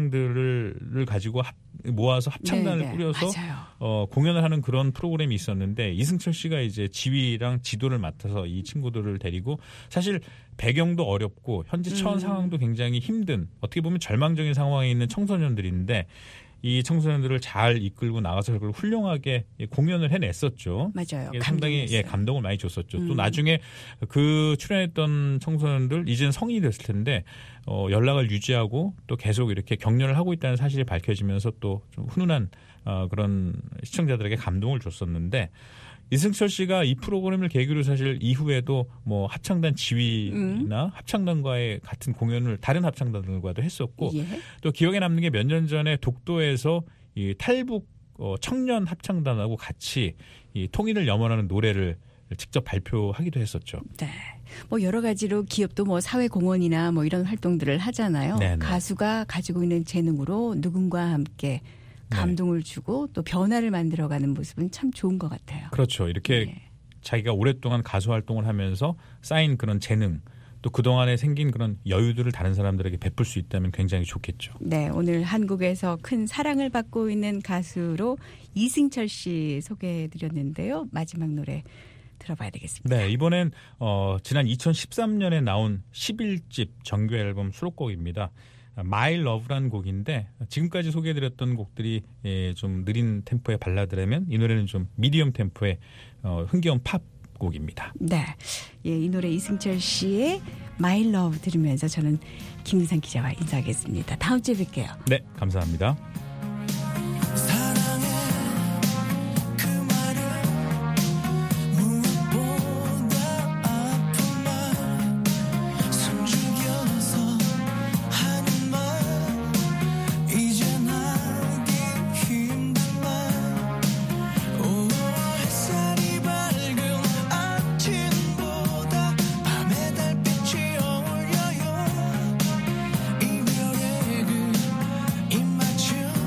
원생들을 가지고 합, 모아서 합창단을 네네, 꾸려서 맞아요. 어, 공연을 하는 그런 프로그램이 있었는데 이승철 씨가 이제 지휘랑 지도를 맡아서 이 친구들을 데리고 사실 배경도 어렵고 현재 처한 음. 상황도 굉장히 힘든 어떻게 보면 절망적인 상황에 있는 청소년들인데 이 청소년들을 잘 이끌고 나가서 그걸 훌륭하게 공연을 해냈었죠. 맞아요. 이게 상당히 감동이었어요. 예, 감동을 많이 줬었죠. 또 음. 나중에 그 출연했던 청소년들 이제는 성인이 됐을 텐데 어, 연락을 유지하고 또 계속 이렇게 격려를 하고 있다는 사실이 밝혀지면서 또 좀 훈훈한 어, 그런 시청자들에게 감동을 줬었는데 이승철 씨가 이 프로그램을 계기로 사실 이후에도 뭐 합창단 지휘나 음. 합창단과의 같은 공연을 다른 합창단들과도 했었고 예. 또 기억에 남는 게 몇 년 전에 독도에서 이 탈북 어, 청년 합창단하고 같이 이 통일을 염원하는 노래를 직접 발표하기도 했었죠. 네. 뭐 여러 가지로 기업도 뭐 사회 공헌이나 뭐 이런 활동들을 하잖아요. 네네. 가수가 가지고 있는 재능으로 누군가와 함께 감동을 주고 또 변화를 만들어가는 모습은 참 좋은 것 같아요. 그렇죠. 이렇게 네. 자기가 오랫동안 가수 활동을 하면서 쌓인 그런 재능 또 그동안에 생긴 그런 여유들을 다른 사람들에게 베풀 수 있다면 굉장히 좋겠죠. 네, 오늘 한국에서 큰 사랑을 받고 있는 가수로 이승철 씨 소개해드렸는데요. 마지막 노래 들어봐야 되겠습니다. 네, 이번엔 어, 지난 이천십삼 년에 나온 십일 집 정규 앨범 수록곡입니다. My Love라는 곡인데 지금까지 소개해드렸던 곡들이 예, 좀 느린 템포의 발라드라면 이 노래는 좀 미디엄 템포의 어, 흥겨운 팝 곡입니다. 네, 예, 이 노래 이승철 씨의 My Love 들으면서 저는 김은상 기자와 인사하겠습니다. 다음 주에 뵐게요. 네, 감사합니다. 사랑해 그 말은 무엇보다 아픈 말 숨죽여서 하는 말 이젠 하기 힘든 말 오 햇살이 밝은 아침보다 밤의 달빛이 어울려요 이별의 그 입맞춤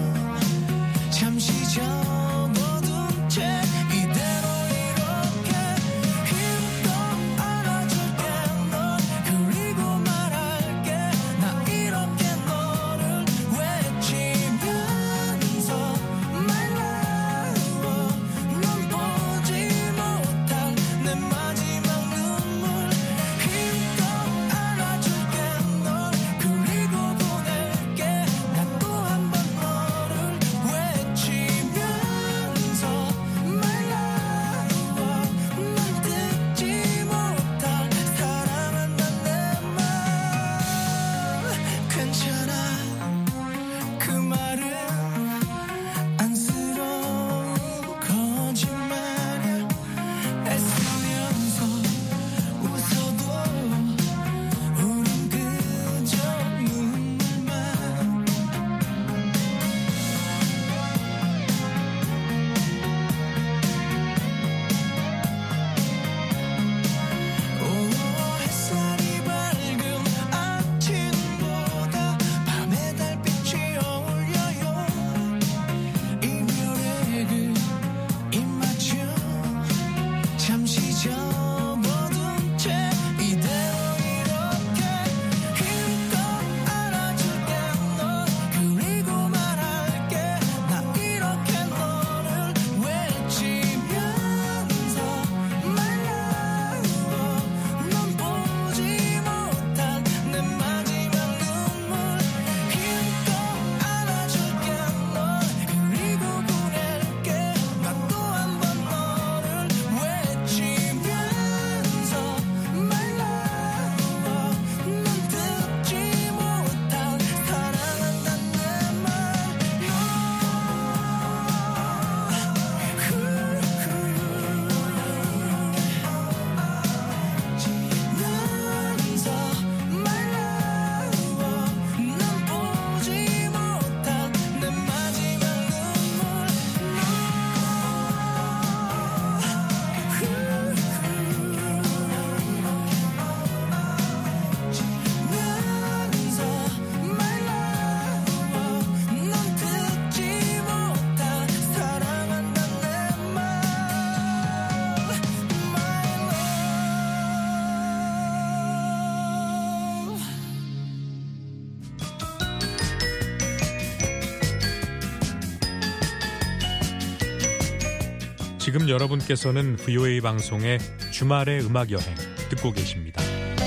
지금 여러분께서는 브이오에이 방송의 주말의 음악 여행 듣고 계십니다.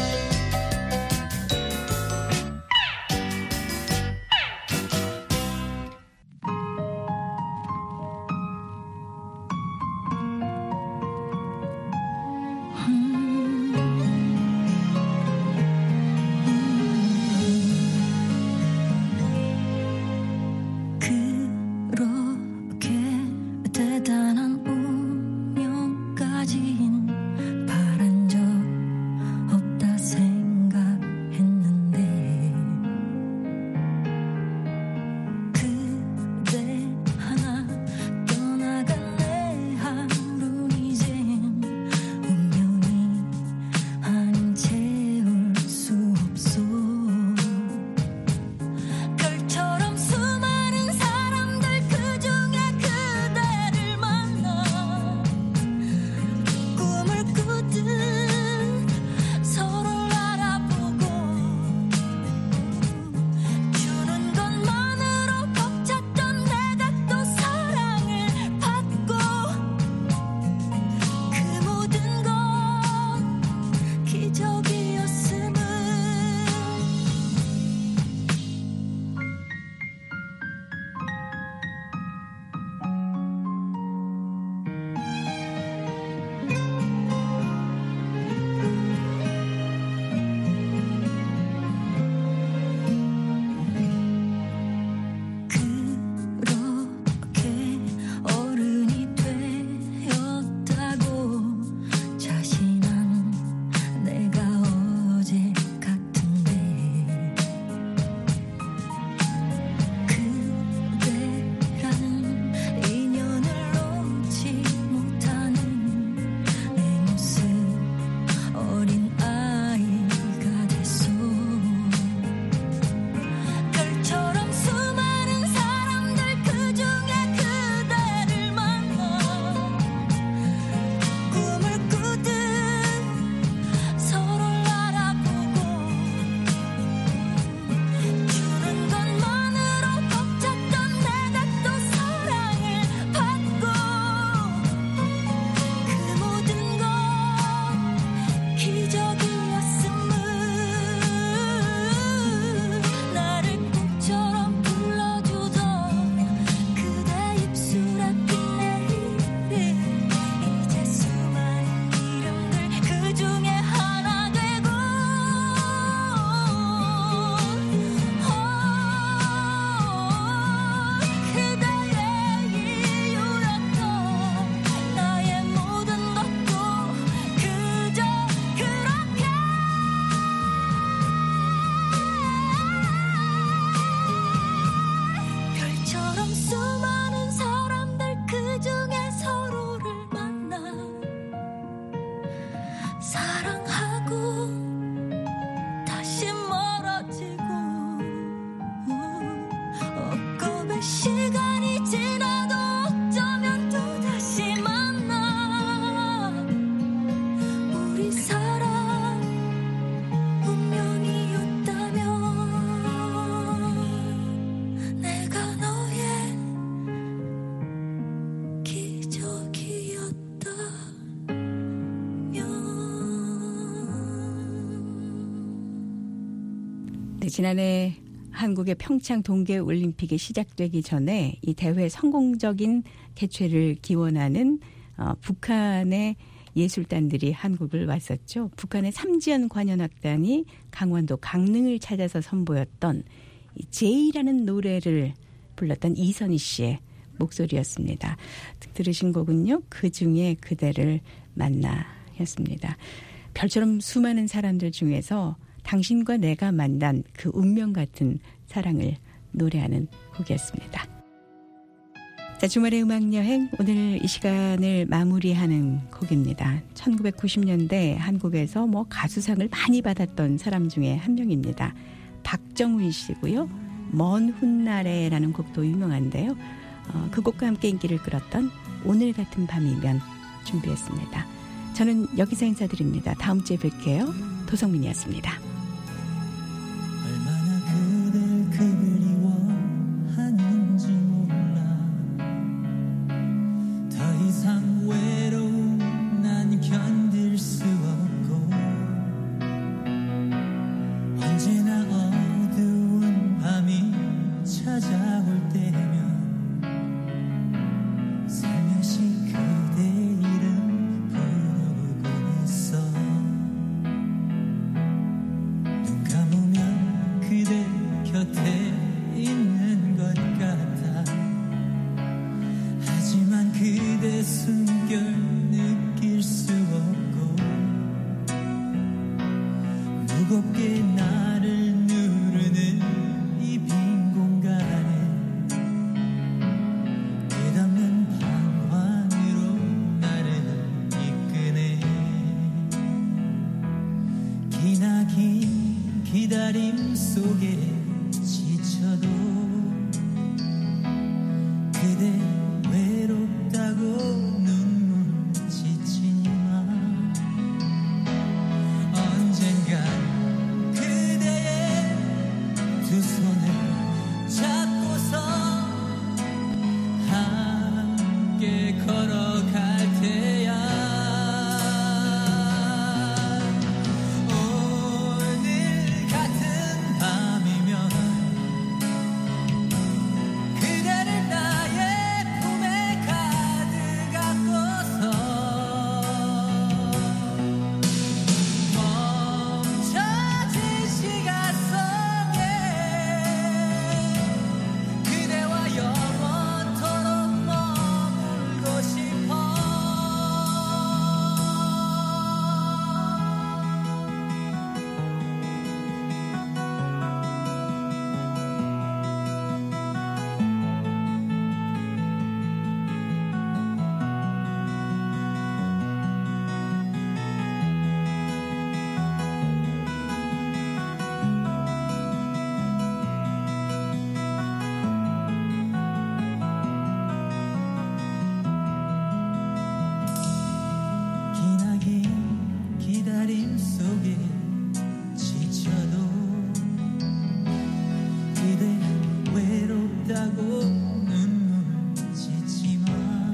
대단한 운명까진 바란 적 없다 생각했는데 그대 하나 떠나간 내 하루는 이젠 운명이 아닌 채울 수 없어. 별처럼 수많은 사람들 그중에 그대를 만나 꿈을 꾸듯 서로를 알아보고 주는 것만으로 벅찼던 내가 또 사랑을 받고 그 모든 건 기적이었음을 그렇게 어른이 되었다고 자신한 내가 어제 같은데 그대라는 인연을 놓지 못하는 내 모습 어린 아이가 됐어. 별처럼 수많은 사람들 그중에 그대를 만나 꿈을 꾸듯 서로를 알아보고 주는 것만으로 벅찼던 내가 또 사랑을 받고 그 모든 건 기적이었음을 나를 꽃처럼 불러주던 그대 입술에 빛내리 이제 수많은 이름들 그중에 하나 되고 그대의 이유였던 나의 모든 것도 그저 그렇게 별처럼 수많은 사람들 그중에 서로를 만나 사랑하고 다시 멀어지고 엊그의 시간이 지나도 어쩌면 또다시 만나 우리 사랑 운명이었다면 내가 너의 기적이었다면 네, 지난해 한국의 평창 동계올림픽이 시작되기 전에 이 대회 성공적인 개최를 기원하는 어, 북한의 예술단들이 한국을 왔었죠. 북한의 삼지연 관현악단이 강원도 강릉을 찾아서 선보였던 이 제이라는 노래를 불렀던 이선희 씨의 목소리였습니다. 들으신 곡은요. 그중에 그대를 만나였습니다. 별처럼 수많은 사람들 중에서 당신과 내가 만난 그 운명 같은 사랑을 노래하는 곡이었습니다. 자, 주말의 음악여행 오늘 이 시간을 마무리하는 곡입니다. 천구백구십 년대 한국에서 뭐 가수상을 많이 받았던 사람 중에 한 명입니다. 박정훈 씨고요. 먼 훗날에라는 곡도 유명한데요. 어, 그 곡과 함께 인기를 끌었던 오늘 같은 밤이면 준비했습니다. 저는 여기서 인사드립니다. 다음 주에 뵐게요. 도성민이었습니다. 얼마나 그댈 그리워하는지 몰라 더 이상 왜 내 숨결 느낄 수 없고 무겁게 나를 누르는 이 빈 공간에 끝없는 방황으로 나를 이끄네. 기나긴 기다림 속에 지쳐도 그대 외롭다고 눈물 짓지만 언젠간 그대의 두 손을 잡고서 함께 걸어갈 테야. 오늘 같은 밤이면 그대를 나의 품에 가득 안고서 멈춰진 시간 속에 그대와 영원토록 머물고 싶어. 기나긴 기다림 속에 지쳐도 그대 외롭다고 눈물 짓지만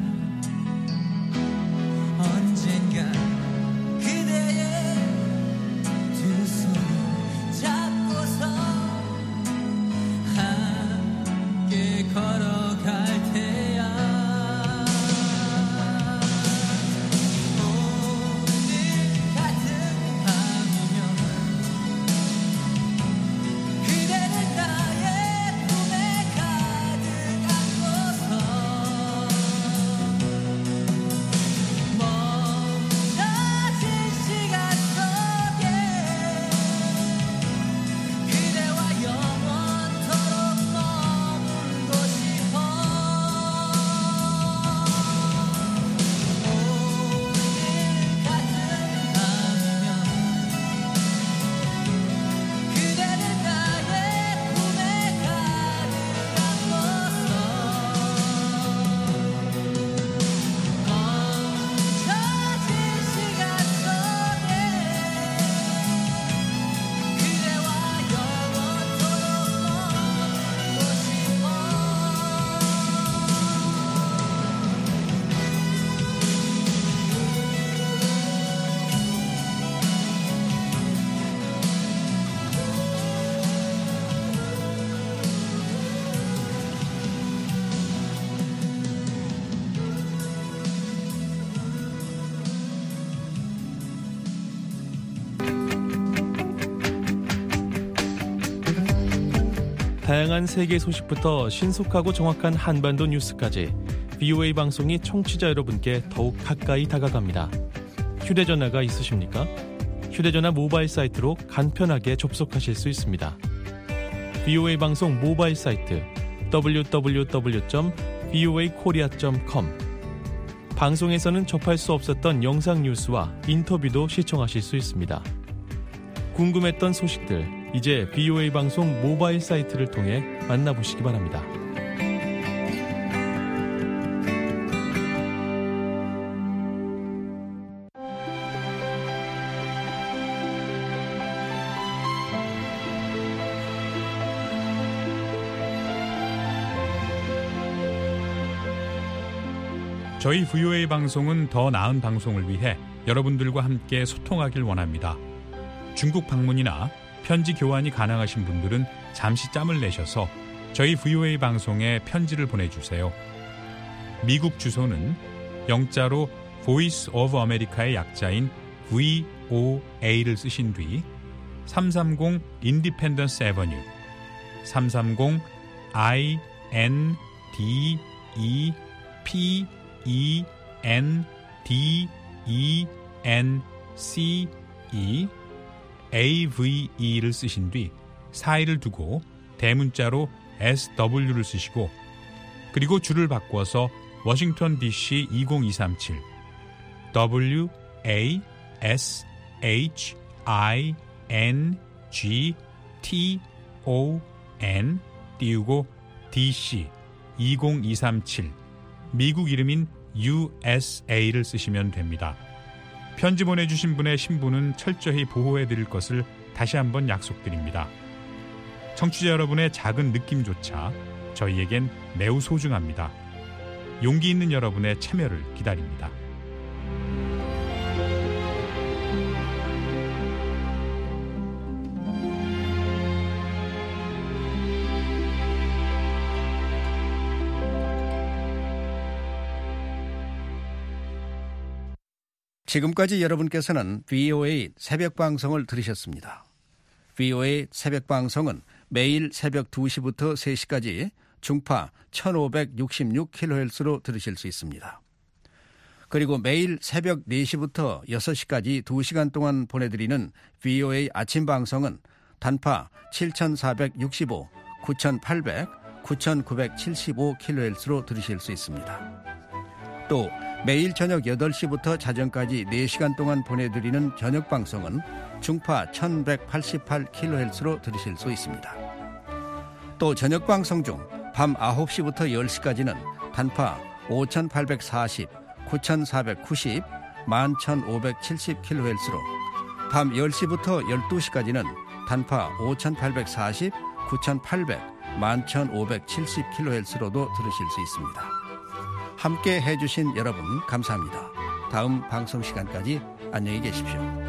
언젠가 그대의 두 손을 잡고서 함께 걸어갈 테야. 오늘 같은 밤이면 그대를 나의 품에 가득 안고서 멈춰진 시간 속에 그대와 영원토록 머물고 싶어. 오늘 같은 밤이면 그대를 나의 품에 가득 안고서 멈춰진 시간 속에 그대와 영원토록 머물고 싶어. 다양한 세계 소식부터 신속하고 정확한 한반도 뉴스까지 브이오에이 방송이 청취자 여러분께 더욱 가까이 다가갑니다. 휴대전화가 있으십니까? 휴대전화 모바일 사이트로 간편하게 접속하실 수 있습니다. 브이오에이 방송 모바일 사이트 더블유 더블유 더블유 점 브이오에이 코리아 점 컴. 방송에서는 접할 수 없었던 영상 뉴스와 인터뷰도 시청하실 수 있습니다. 궁금했던 소식들 이제 브이오에이 방송 모바일 사이트를 통해 만나보시기 바랍니다. 저희 브이오에이 방송은 더 나은 방송을 위해 여러분들과 함께 소통하길 원합니다. 중국 방문이나 편지 교환이 가능하신 분들은 잠시 짬을 내셔서 저희 브이오에이 방송에 편지를 보내주세요. 미국 주소는 영자로 Voice of America의 약자인 브이오에이를 쓰신 뒤 삼삼공 Independence Avenue, 삼삼공 I N D E P E N D E N C E A V E를 쓰신 뒤 사일을 두고 대문자로 에스 더블유를 쓰시고 그리고 줄을 바꿔서 워싱턴 디씨 이공이삼칠 W A S H I N G T O N 띄우고 디씨 이공이삼칠 미국 이름인 유 에스 에이를 쓰시면 됩니다. 편지 보내주신 분의 신분은 철저히 보호해드릴 것을 다시 한번 약속드립니다. 청취자 여러분의 작은 느낌조차 저희에겐 매우 소중합니다. 용기 있는 여러분의 참여를 기다립니다. 지금까지 여러분께서는 브이오에이 새벽방송을 들으셨습니다. 브이오에이 새벽방송은 매일 새벽 두 시부터 세 시까지 중파 천오백육십육 킬로헤르츠로 들으실 수 있습니다. 그리고 매일 새벽 네 시부터 여섯 시까지 두 시간 동안 보내드리는 브이오에이 아침방송은 단파 칠천사백육십오, 구천팔백, 구천구백칠십오 킬로헤르츠로 들으실 수 있습니다. 또 매일 저녁 여덟 시부터 자정까지 네 시간 동안 보내드리는 저녁방송은 중파 천백팔십팔 킬로헤르츠로 들으실 수 있습니다. 또 저녁방송 중 밤 아홉 시부터 열 시까지는 단파 오천팔백사십, 구천사백구십, 만천오백칠십 킬로헤르츠로 밤 열 시부터 열두 시까지는 단파 오천팔백사십, 구천팔백, 만천오백칠십 킬로헤르츠로도 들으실 수 있습니다. 함께 해주신 여러분 감사합니다. 다음 방송 시간까지 안녕히 계십시오.